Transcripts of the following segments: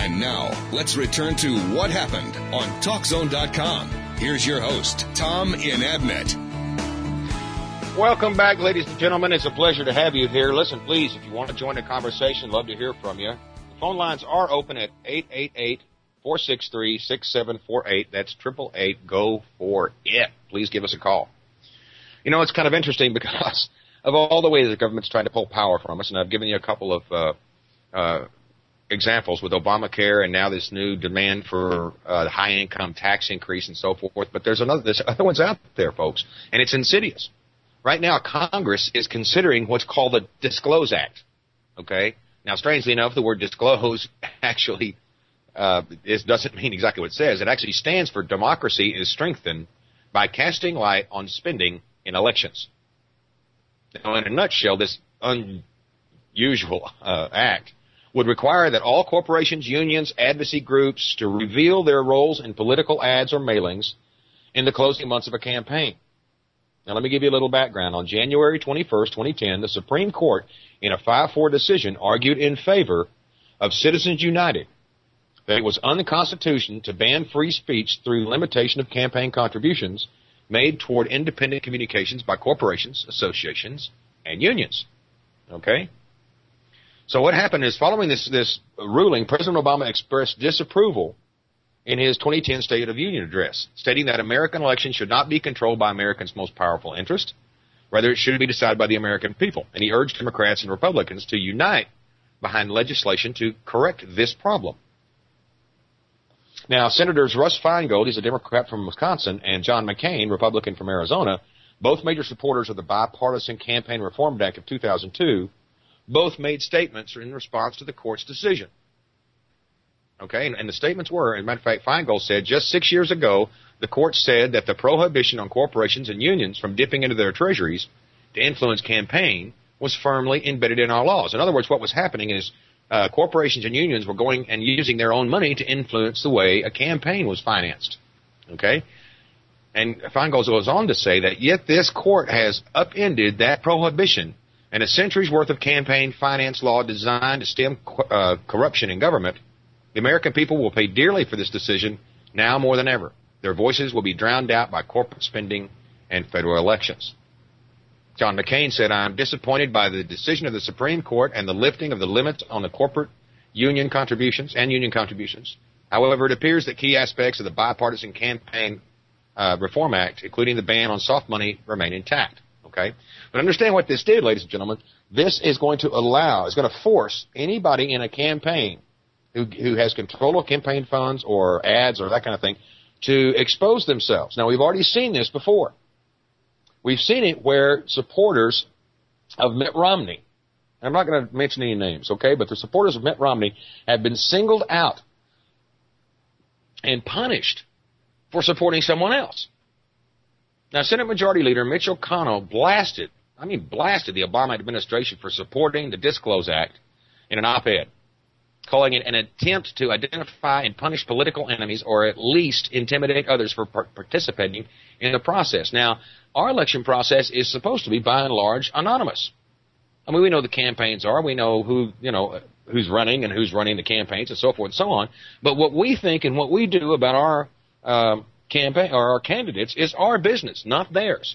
And now, let's return to What Happened on TalkZone.com. Here's your host, Tom Inabnet. Welcome back, ladies and gentlemen. It's a pleasure to have you here. Listen, please, if you want to join the conversation, love to hear from you. The phone lines are open at 888-463-6748. That's 888-GO-FOR-IT. Please give us a call. You know, it's kind of interesting because of all the ways the government's trying to pull power from us, and I've given you a couple of examples with Obamacare and now this new demand for the high-income tax increase and so forth. But there's other ones out there, folks, and it's insidious. Right now, Congress is considering what's called the Disclose Act. Okay? Now, strangely enough, the word disclose actually doesn't mean exactly what it says. It actually stands for democracy is strengthened by casting light on spending in elections. Now, in a nutshell, this unusual act would require that all corporations, unions, advocacy groups to reveal their roles in political ads or mailings in the closing months of a campaign. Now, let me give you a little background. On January 21st, 2010, the Supreme Court, in a 5-4 decision, argued in favor of Citizens United that it was unconstitutional to ban free speech through limitation of campaign contributions made toward independent communications by corporations, associations, and unions. Okay? So what happened is, following this ruling, President Obama expressed disapproval in his 2010 State of the Union address, stating that American elections should not be controlled by Americans' most powerful interest. Rather, it should be decided by the American people. And he urged Democrats and Republicans to unite behind legislation to correct this problem. Now, Senators Russ Feingold, he's a Democrat from Wisconsin, and John McCain, Republican from Arizona, both major supporters of the Bipartisan Campaign Reform Act of 2002, both made statements in response to the court's decision. Okay, and the statements were, as a matter of fact, Feingold said, just 6 years ago, the court said that the prohibition on corporations and unions from dipping into their treasuries to influence campaign was firmly embedded in our laws. In other words, what was happening is corporations and unions were going and using their own money to influence the way a campaign was financed. Okay? And Feingold goes on to say that yet this court has upended that prohibition, and a century's worth of campaign finance law designed to stem corruption in government. The American people will pay dearly for this decision now more than ever. Their voices will be drowned out by corporate spending and federal elections. John McCain said, "I am disappointed by the decision of the Supreme Court and the lifting of the limits on the corporate union contributions. However, it appears that key aspects of the Bipartisan Campaign Reform Act, including the ban on soft money, remain intact." Okay? But understand what this did, ladies and gentlemen. This is going to force anybody in a campaign who has control of campaign funds or ads or that kind of thing to expose themselves. Now, we've already seen this before. We've seen it where supporters of Mitt Romney, I'm not going to mention any names, okay, but the supporters of Mitt Romney have been singled out and punished for supporting someone else. Now, Senate Majority Leader Mitch McConnell blasted the Obama administration for supporting the Disclose Act in an op-ed, calling it an attempt to identify and punish political enemies or at least intimidate others for participating in the process. Now, our election process is supposed to be, by and large, anonymous. I mean, we know the campaigns are. We know who's running and who's running the campaigns and so forth and so on. But what we think and what we do about our campaign or our candidates is our business, not theirs.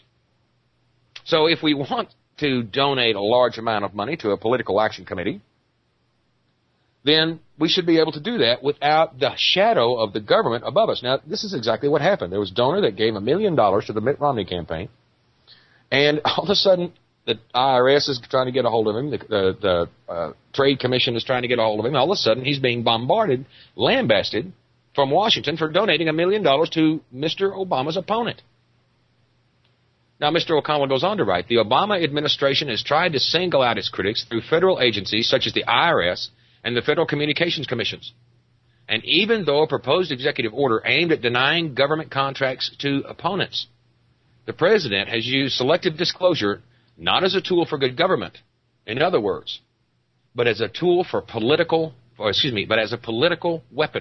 So if we want to donate a large amount of money to a political action committee, then we should be able to do that without the shadow of the government above us. Now, this is exactly what happened. There was a donor that gave $1 million to the Mitt Romney campaign, and all of a sudden, the IRS is trying to get a hold of him. The Trade Commission is trying to get a hold of him. All of a sudden, he's being bombarded, lambasted from Washington for donating $1 million to Mr. Obama's opponent. Now, Mr. O'Connell goes on to write, the Obama administration has tried to single out its critics through federal agencies such as the IRS and the Federal Communications Commissions. And even though a proposed executive order aimed at denying government contracts to opponents, the president has used selective disclosure not as a tool for good government, in other words, but as a tool for but as a political weapon.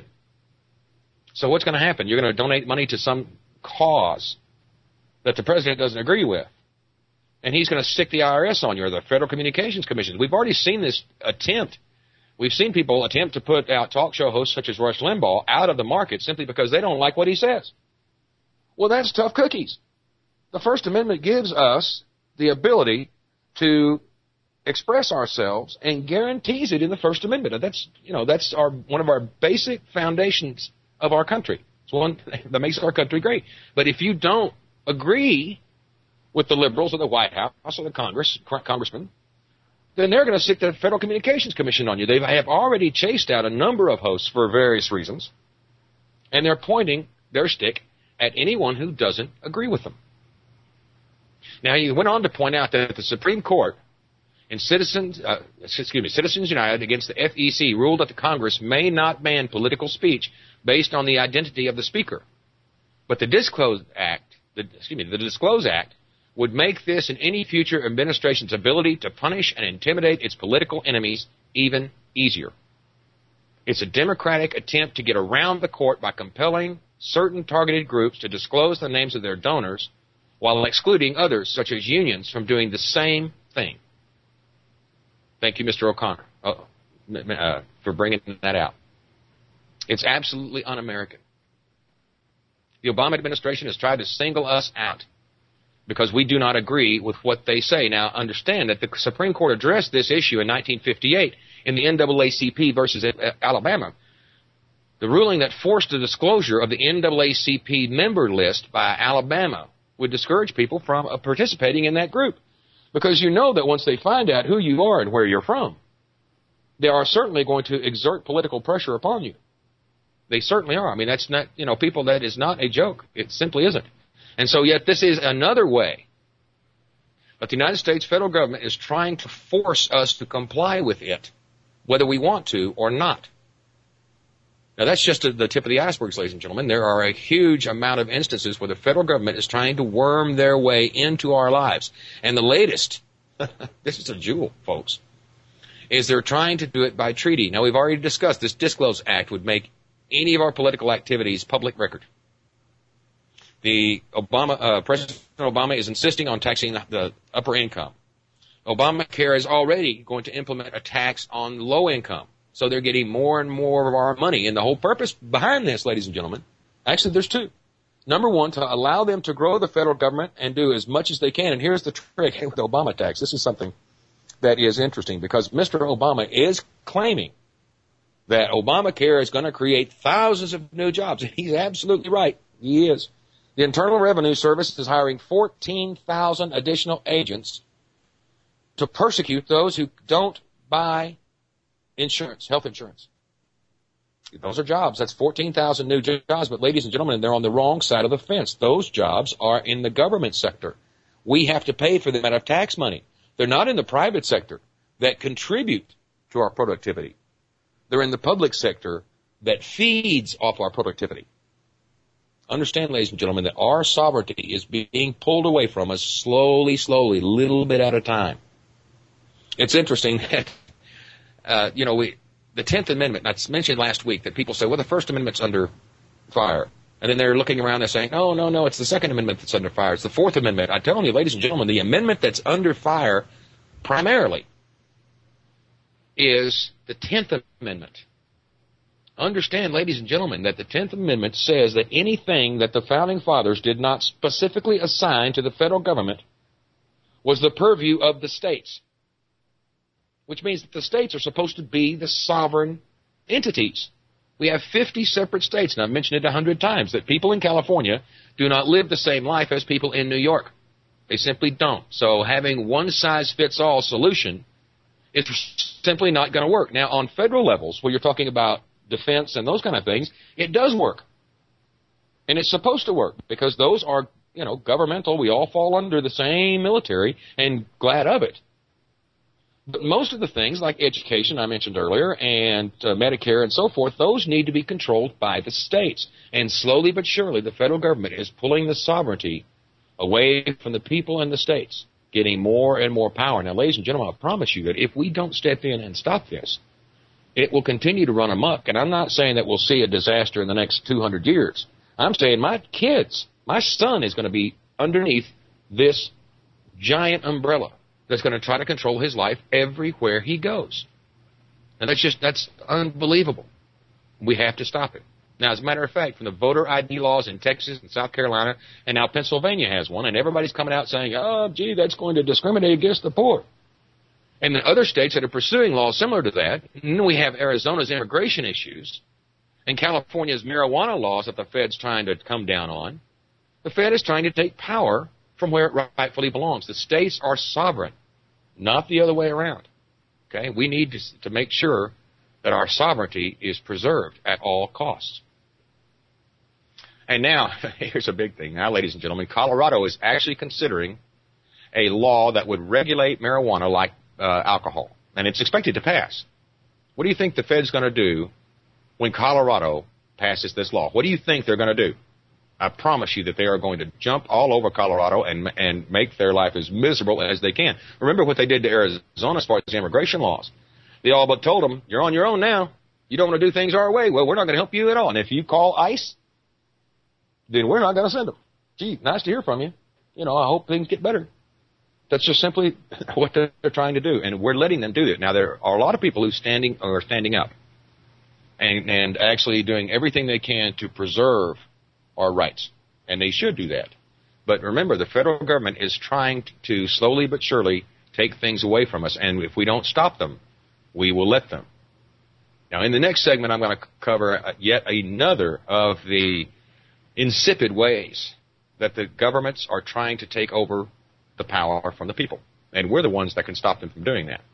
So what's going to happen? You're going to donate money to some cause that the president doesn't agree with, and he's going to stick the IRS on you or the Federal Communications Commission. We've already seen this attempt We've seen people attempt to put out talk show hosts such as Rush Limbaugh out of the market simply because they don't like what he says. Well, that's tough cookies. The First Amendment gives us the ability to express ourselves and guarantees it in the First Amendment. And that's one of our basic foundations of our country. It's one that makes our country great. But if you don't agree with the liberals or the White House or the congressman, then they're going to stick the Federal Communications Commission on you. They have already chased out a number of hosts for various reasons, and they're pointing their stick at anyone who doesn't agree with them. Now, you went on to point out that the Supreme Court in Citizens United against the FEC ruled that the Congress may not ban political speech based on the identity of the speaker. But the Disclose Act would make this and any future administration's ability to punish and intimidate its political enemies even easier. It's a democratic attempt to get around the court by compelling certain targeted groups to disclose the names of their donors while excluding others, such as unions, from doing the same thing. Thank you, Mr. O'Connor, for bringing that out. It's absolutely un-American. The Obama administration has tried to single us out because we do not agree with what they say. Now, understand that the Supreme Court addressed this issue in 1958 in the NAACP versus Alabama. The ruling that forced the disclosure of the NAACP member list by Alabama would discourage people from participating in that group. Because you know that once they find out who you are and where you're from, they are certainly going to exert political pressure upon you. They certainly are. I mean, that's not, people, that is not a joke. It simply isn't. And so yet this is another way that the United States federal government is trying to force us to comply with it, whether we want to or not. Now, that's just the tip of the iceberg, ladies and gentlemen. There are a huge amount of instances where the federal government is trying to worm their way into our lives. And the latest, this is a jewel, folks, is they're trying to do it by treaty. Now, we've already discussed this Disclose Act would make any of our political activities public record. President Obama is insisting on taxing the upper income. Obamacare is already going to implement a tax on low income. So they're getting more and more of our money. And the whole purpose behind this, ladies and gentlemen, actually there's two. Number one, to allow them to grow the federal government and do as much as they can. And here's the trick with the Obama tax. This is something that is interesting because Mr. Obama is claiming that Obamacare is going to create thousands of new jobs. And he's absolutely right. He is. The Internal Revenue Service is hiring 14,000 additional agents to persecute those who don't buy insurance, health insurance. Those are jobs. That's 14,000 new jobs. But ladies and gentlemen, they're on the wrong side of the fence. Those jobs are in the government sector. We have to pay for them out of tax money. They're not in the private sector that contribute to our productivity. They're in the public sector that feeds off our productivity. Understand, ladies and gentlemen, that our sovereignty is being pulled away from us slowly, little bit at a time. It's interesting that the 10th Amendment, I mentioned last week that people say, well, the First Amendment's under fire. And then they're looking around and saying, no, it's the Second Amendment that's under fire. It's the Fourth Amendment. I'm telling you, ladies and gentlemen, the amendment that's under fire primarily is the 10th Amendment. Understand, ladies and gentlemen, that the 10th Amendment says that anything that the Founding Fathers did not specifically assign to the federal government was the purview of the states. Which means that the states are supposed to be the sovereign entities. We have 50 separate states, and I've mentioned it 100 times, that people in California do not live the same life as people in New York. They simply don't. So having one-size-fits-all solution is simply not going to work. Now, on federal levels, where you're talking about defense and those kind of things, it does work. And it's supposed to work, because those are, governmental. We all fall under the same military, and glad of it. But most of the things, like education I mentioned earlier, and Medicare and so forth, those need to be controlled by the states. And slowly but surely, the federal government is pulling the sovereignty away from the people in the states, getting more and more power. Now, ladies and gentlemen, I promise you that if we don't step in and stop this, it will continue to run amok. And I'm not saying that we'll see a disaster in the next 200 years. I'm saying my son is going to be underneath this giant umbrella that's going to try to control his life everywhere he goes. And that's unbelievable. We have to stop it. Now, as a matter of fact, from the voter ID laws in Texas and South Carolina, and now Pennsylvania has one, and everybody's coming out saying, oh, gee, that's going to discriminate against the poor. And the other states that are pursuing laws similar to that, and then we have Arizona's immigration issues, and California's marijuana laws that the Fed's trying to come down on. The Fed is trying to take power from where it rightfully belongs. The states are sovereign, not the other way around. Okay? We need to make sure that our sovereignty is preserved at all costs. And now, here's a big thing. Now, ladies and gentlemen, Colorado is actually considering a law that would regulate marijuana like alcohol, and it's expected to pass. What do you think the Fed's going to do when Colorado passes this law? What do you think they're going to do? I promise you that they are going to jump all over Colorado and make their life as miserable as they can. Remember what they did to Arizona as far as the immigration laws. They all but told them, you're on your own now. You don't want to do things our way. Well, we're not going to help you at all. And if you call ICE, then we're not going to send them. Gee, nice to hear from you. You know, I hope things get better. That's just simply what they're trying to do, and we're letting them do it. Now, there are a lot of people who are standing up and actually doing everything they can to preserve our rights, and they should do that. But remember, the federal government is trying to slowly but surely take things away from us, and if we don't stop them, we will let them. Now, in the next segment, I'm going to cover yet another of the insipid ways that the governments are trying to take over the power from the people. And we're the ones that can stop them from doing that.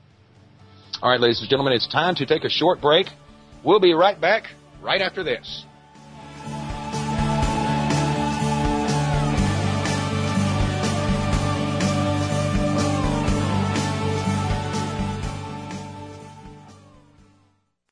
All right, ladies and gentlemen, it's time to take a short break. We'll be right back right after this.